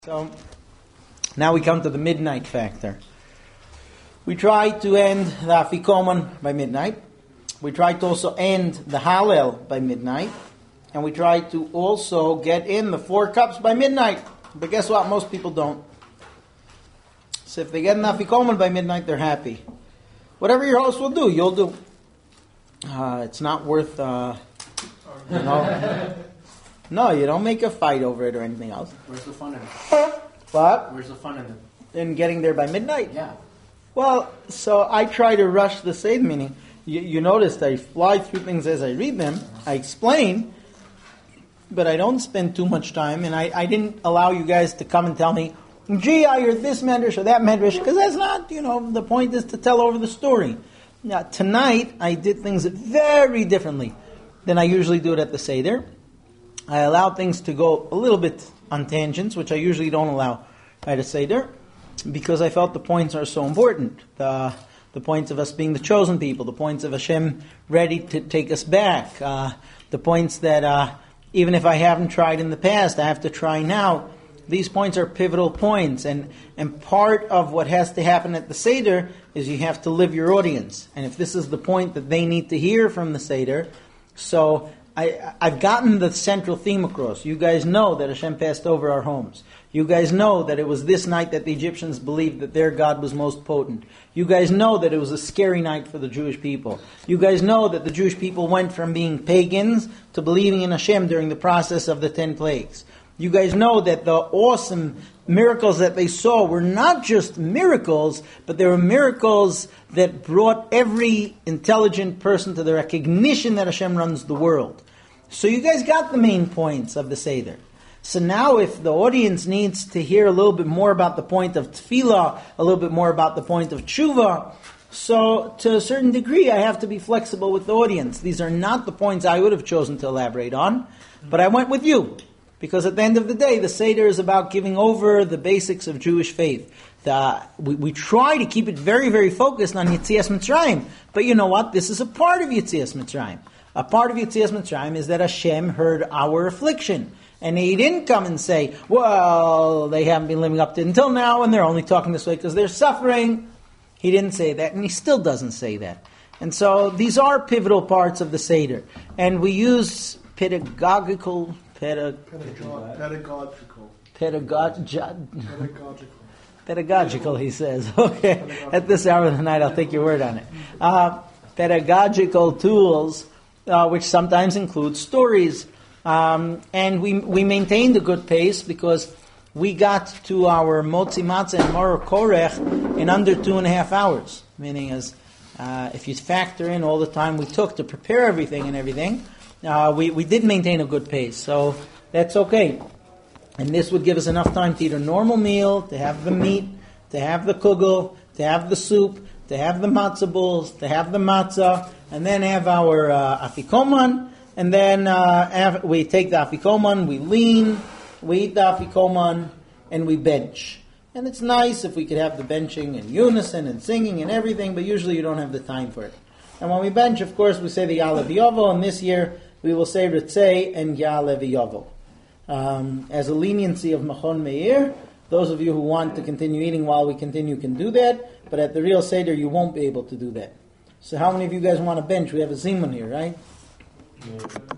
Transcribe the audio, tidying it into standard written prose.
So now we come to the midnight factor. We try to end the Afikoman by midnight. We try to also end the Hallel by midnight. And we try to also get in the 4 cups by midnight. But guess what? Most people don't. So if they get in the Afikoman by midnight, they're happy. Whatever your host will do, you'll do. It's not worth, No, you don't make a fight over it or anything else. Where's the fun in it? What? Where's the fun in it? In getting there by midnight? Yeah. Well, so I try to rush the Seder, meaning you noticed I fly through things as I read them. I explain, but I don't spend too much time, and I didn't allow you guys to come and tell me, gee, I heard this medrash or that medrash, because that's not, the point is to tell over the story. Now, tonight, I did things very differently than I usually do it at the Seder. I allowed things to go a little bit on tangents, which I usually don't allow at a Seder, because I felt the points are so important. The points of us being the chosen people, the points of Hashem ready to take us back, the points that even if I haven't tried in the past, I have to try now. These points are pivotal points, and part of what has to happen at the Seder is you have to live your audience. And if this is the point that they need to hear from the Seder, so I've gotten the central theme across. You guys know that Hashem passed over our homes. You guys know that it was this night that the Egyptians believed that their God was most potent. You guys know that it was a scary night for the Jewish people. You guys know that the Jewish people went from being pagans to believing in Hashem during the process of the 10 plagues. You guys know that the awesome miracles that they saw were not just miracles, but they were miracles that brought every intelligent person to the recognition that Hashem runs the world. So you guys got the main points of the Seder. So now if the audience needs to hear a little bit more about the point of Tefillah, a little bit more about the point of Tshuva, so to a certain degree I have to be flexible with the audience. These are not the points I would have chosen to elaborate on, but I went with you. Because at the end of the day, the Seder is about giving over the basics of Jewish faith. We try to keep it very, very focused on Yetzias Mitzrayim. But you know what? This is a part of Yetzias Mitzrayim. A part of Yetzias Mitzrayim is that Hashem heard our affliction. And He didn't come and say, well, they haven't been living up to it until now, and they're only talking this way because they're suffering. He didn't say that, and He still doesn't say that. And so these are pivotal parts of the Seder. And we use pedagogical, he says. Okay, at this hour of the night, I'll take your word on it. Pedagogical tools, which sometimes include stories. And we maintained a good pace because we got to our Motzi Matzah and Moror Korech in under 2.5 hours. Meaning if you factor in all the time we took to prepare everything and everything, we did maintain a good pace, so that's okay. And this would give us enough time to eat a normal meal, to have the meat, to have the kugel, to have the soup, to have the matzah balls, to have the matzah, and then have our afikoman, and then we take the afikoman, we lean, we eat the afikoman, and we bench. And it's nice if we could have the benching in unison and singing and everything, but usually you don't have the time for it. And when we bench, of course, we say the Ya'aleh V'Yovel, and this year we will say Ritzei and Ya'aleh V'Yovel. As a leniency of Machon Meir, those of you who want to continue eating while we continue can do that, but at the real Seder you won't be able to do that. So how many of you guys want to bench? We have a Zimun here, right?